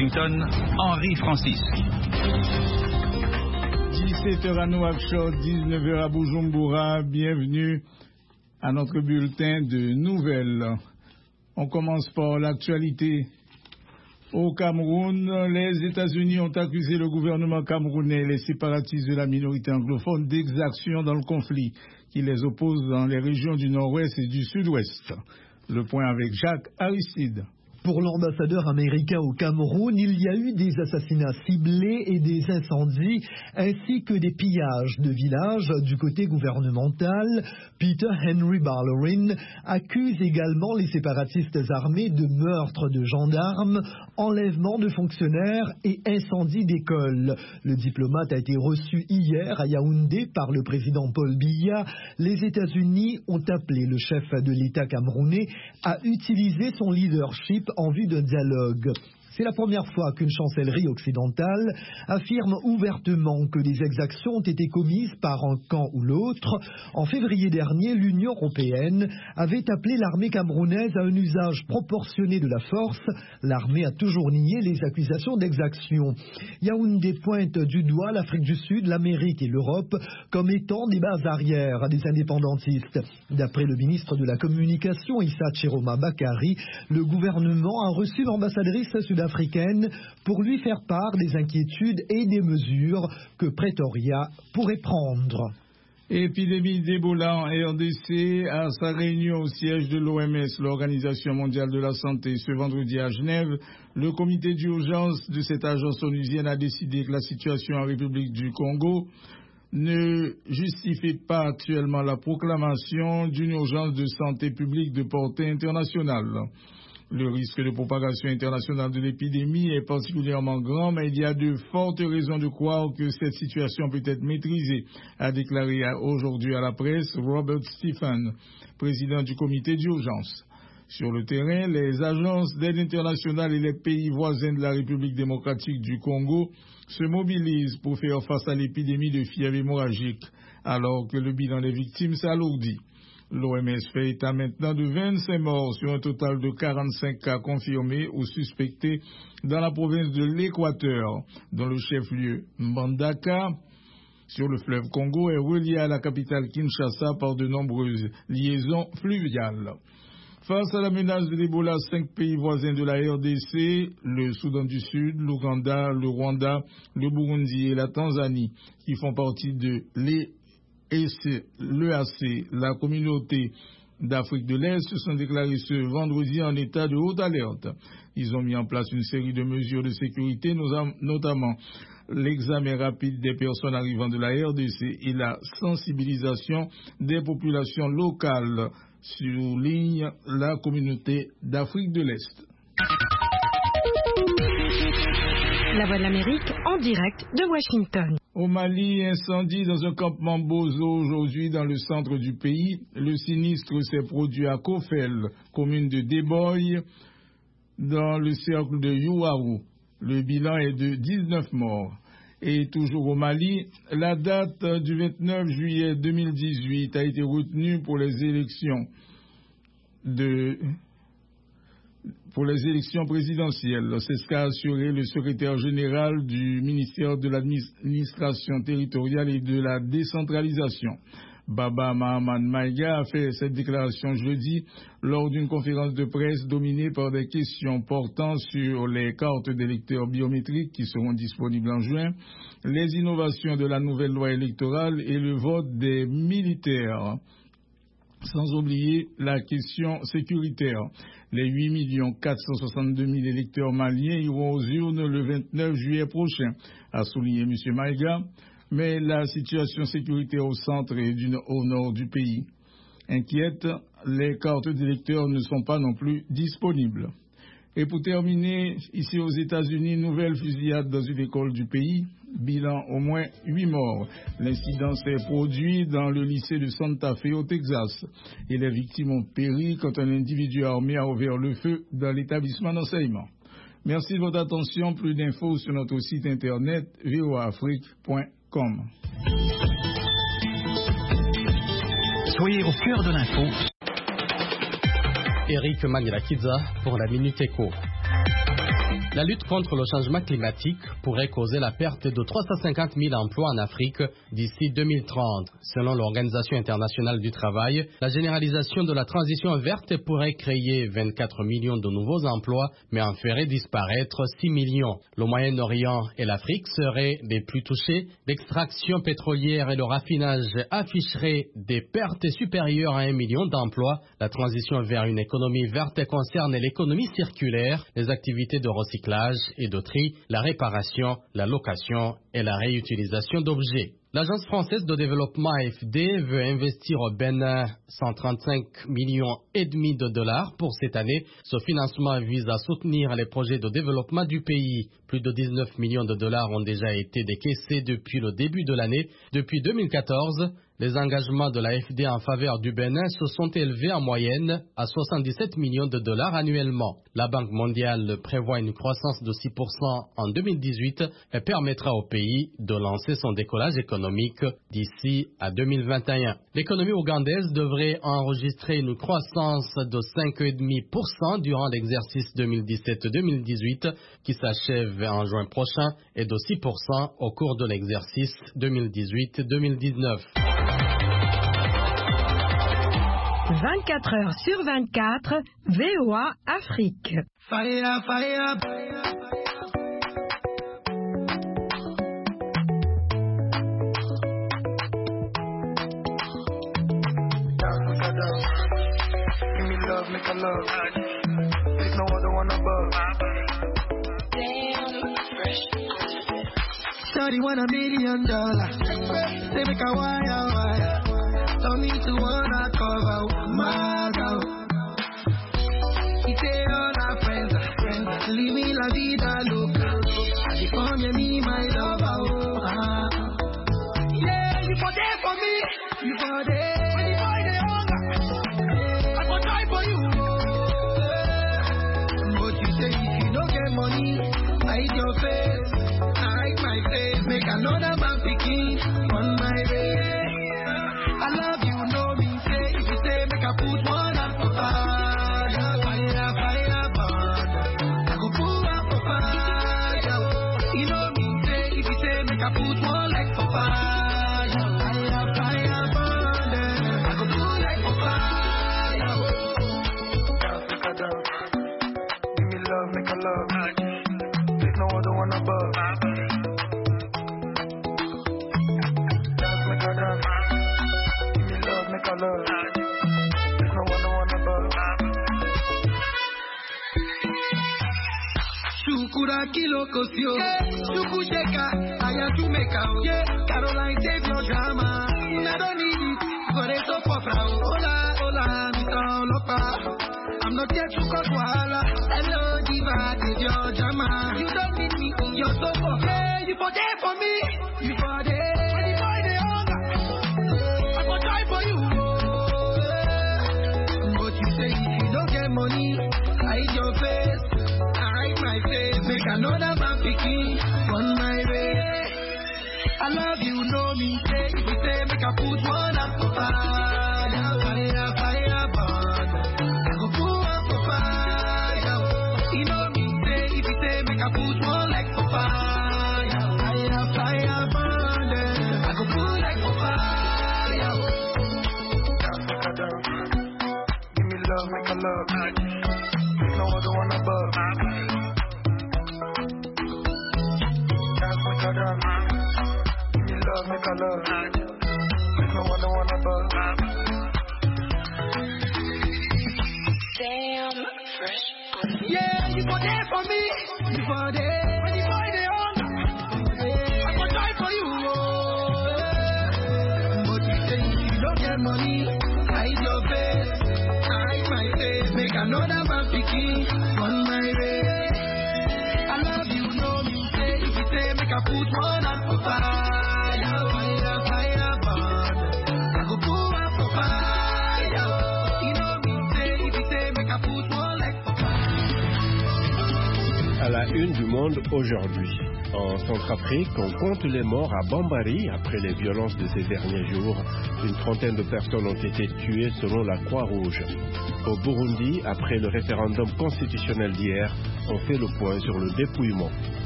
Washington, Henri Francis. 17h à Nouakchott, 19h à Bujumbura. Bienvenue à notre bulletin de nouvelles. On commence par l'actualité. Au Cameroun, les États-Unis ont accusé le gouvernement camerounais et les séparatistes de la minorité anglophone d'exactions dans le conflit qui les oppose dans les régions du nord-ouest et du sud-ouest. Le point avec Jacques Aristide. Pour l'ambassadeur américain au Cameroun, il y a eu des assassinats ciblés et des incendies, ainsi que des pillages de villages du côté gouvernemental. Peter Henry Ballerin accuse également les séparatistes armés de meurtre de gendarmes, enlèvement de fonctionnaires et incendie d'écoles. Le diplomate a été reçu hier à Yaoundé par le président Paul Biya. Les États-Unis ont appelé le chef de l'État camerounais à utiliser son leadership en vue d'un dialogue. C'est la première fois qu'une chancellerie occidentale affirme ouvertement que des exactions ont été commises par un camp ou l'autre. En février dernier, l'Union européenne avait appelé l'armée camerounaise à un usage proportionné de la force. L'armée a toujours nié les accusations d'exaction. Yaoundé pointe du doigt l'Afrique du Sud, l'Amérique et l'Europe comme étant des bases arrières des indépendantistes. D'après le ministre de la Communication, Issa Chiroma Bakari, le gouvernement a reçu l'ambassadrice sud-africaine pour lui faire part des inquiétudes et des mesures que Pretoria pourrait prendre. Épidémie d'Ebola en RDC. À sa réunion au siège de l'OMS, l'Organisation mondiale de la santé, ce vendredi à Genève, le comité d'urgence de cette agence onusienne a décidé que la situation en République du Congo ne justifie pas actuellement la proclamation d'une urgence de santé publique de portée internationale. Le risque de propagation internationale de l'épidémie est particulièrement grand, mais il y a de fortes raisons de croire que cette situation peut être maîtrisée, a déclaré aujourd'hui à la presse Robert Stephen, président du comité d'urgence. Sur le terrain, les agences d'aide internationale et les pays voisins de la République démocratique du Congo se mobilisent pour faire face à l'épidémie de fièvre hémorragique, alors que le bilan des victimes s'alourdit. L'OMS fait état maintenant de 25 morts sur un total de 45 cas confirmés ou suspectés dans la province de l'Équateur, dont le chef-lieu Mbandaka, sur le fleuve Congo, est relié à la capitale Kinshasa par de nombreuses liaisons fluviales. Face à la menace de l'Ebola, 5 pays voisins de la RDC, le Soudan du Sud, l'Ouganda, le Rwanda, le Burundi et la Tanzanie, qui font partie de l'EAC, la communauté d'Afrique de l'Est, se sont déclarés ce vendredi en état de haute alerte. Ils ont mis en place une série de mesures de sécurité, notamment l'examen rapide des personnes arrivant de la RDC et la sensibilisation des populations locales, souligne la communauté d'Afrique de l'Est. La Voix de l'Amérique en direct de Washington. Au Mali, incendie dans un campement Bozo aujourd'hui dans le centre du pays. Le sinistre s'est produit à Kofel, commune de Deboy, dans le cercle de Youarou. Le bilan est de 19 morts. Et toujours au Mali, la date du 29 juillet 2018 a été retenue pour les élections présidentielles. C'est ce qu'a assuré le secrétaire général du ministère de l'administration territoriale et de la décentralisation. Baba Mahaman Maïga a fait cette déclaration jeudi lors d'une conférence de presse dominée par des questions portant sur les cartes d'électeurs biométriques qui seront disponibles en juin, les innovations de la nouvelle loi électorale et le vote des militaires. Sans oublier la question sécuritaire. Les 8 462 000 électeurs maliens iront aux urnes le 29 juillet prochain, a souligné M. Maïga, mais la situation sécuritaire au centre et au nord du pays inquiète. Les cartes d'électeurs ne sont pas non plus disponibles. Et pour terminer, ici aux États-Unis, nouvelle fusillade dans une école du pays. Bilan au moins 8 morts. L'incident s'est produit dans le lycée de Santa Fe au Texas. Et les victimes ont péri quand un individu armé a ouvert le feu dans l'établissement d'enseignement. Merci de votre attention. Plus d'infos sur notre site internet voaafrique.com. Soyez au cœur de l'info. Eric Manirakidza pour la Minute Éco. La lutte contre le changement climatique pourrait causer la perte de 350 000 emplois en Afrique d'ici 2030. Selon l'Organisation internationale du travail, la généralisation de la transition verte pourrait créer 24 millions de nouveaux emplois, mais en ferait disparaître 6 millions. Le Moyen-Orient et l'Afrique seraient les plus touchés. L'extraction pétrolière et le raffinage afficheraient des pertes supérieures à 1 million d'emplois. La transition vers une économie verte concerne l'économie circulaire, les activités de recyclage et de tri, la réparation, la location et la réutilisation d'objets. L'Agence française de développement AFD veut investir au Bénin 135,5 millions de dollars pour cette année. Ce financement vise à soutenir les projets de développement du pays. Plus de 19 millions de dollars ont déjà été décaissés depuis le début de l'année. Depuis 2014, les engagements de l'AFD en faveur du Bénin se sont élevés en moyenne à 77 millions de dollars annuellement. La Banque mondiale prévoit une croissance de 6% en 2018 et permettra au pays de lancer son décollage économique d'ici à 2021. L'économie ougandaise devrait enregistrer une croissance de 5,5% durant l'exercice 2017-2018 qui s'achève en juin prochain et de 6% au cours de l'exercice 2018-2019. 24 heures sur 24, VOA Afrique. Fire, fire. Give me love, make a love. There's no other one above. Damn, fresh. Shawty want $1 million. Say make a wire. Don't need to wanna cover my girl. He say all our friends, leave me la vida loca. I become me, my lover. Yeah, you for there for me, you for there. When the boy they hunger, I go try for you. But you say if you don't get money, hide your face, hide my face, make another man picking on my way. I love you, know me, say if you say make I put one up for fire, fire, burn. I go put up for fire. You know me, say if you say make I put one like for fire, fire, burn. I go put like for fire. Dance, make a dance. Give me love, make a love. There's no other one above. Dance, make a dance. Love. There's no one above. Shukura kilo kosio, shukusheka, ayatumeka, Caroline save your drama. I don't need it, for it so for frau. Hola, Mr. Lopa. I'm not here to cause wahala. Hello, diva, did your drama. You don't need me, you're so for hey, you for there for me, you for there. When the boy they hunger, I go try for you. Money, hide your face, hide my face, make another man picking on my way. I love you, know me, say if you say make I put one up for fire, fire, burn. I go put up for fire. You know me, say if you say make I put one like for fire, fire, burn. I go put like for fire. Give me love, make a love. There's no other one above. Dance, make a dance. Give me love, make a love. There's no other one above. Damn, fresh. Yeah, you for there for me. You for there. When the boy they hunger, I go try for you. But you say you don't get money, hide your face. My face, make another man picking on my way. I love you, know me, say if you say make I put one up for fire, burn. I go put up for fire. You know me, say if you say make I put one like for fire. À la une du monde aujourd'hui. En Centrafrique, on compte les morts à Bambari après les violences de ces derniers jours. Une trentaine de personnes ont été tuées selon la Croix-Rouge. Au Burundi, après le référendum constitutionnel d'hier, on fait le point sur le dépouillement.